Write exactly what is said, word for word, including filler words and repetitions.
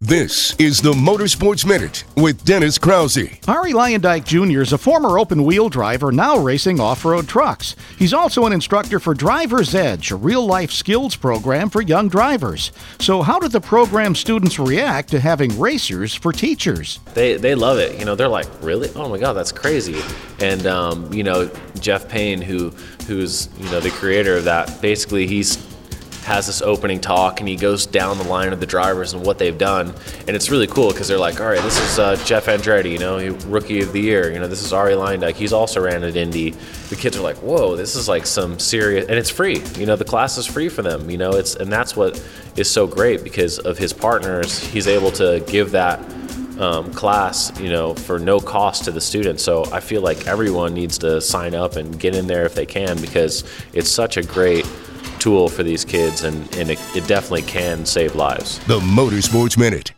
This is the Motorsports Minute with Dennis Krause. Ari Lyondike Junior is a former open-wheel driver now racing off-road trucks. He's also an instructor for Driver's Edge, a real-life skills program for young drivers. So how do the program students react to having racers for teachers? They they love it. You know, they're like, really? Oh my God, that's crazy. And, um, you know, Jeff Payne, who who's, you know, the creator of that, basically he's has this opening talk and he goes down the line of the drivers and what they've done, and it's really cool because they're like, all right, this is uh, Jeff Andretti, you know, he, rookie of the year, you know, this is Ari Lyondike, he's also ran at Indy. The kids are like, whoa, this is like some serious, and it's free, you know, the class is free for them, you know, it's, and that's what is so great because of his partners. He's able to give that um, class, you know, for no cost to the students. So I feel like everyone needs to sign up and get in there if they can, because it's such a great tool for these kids, and, and it, it definitely can save lives. The Motorsports Minute.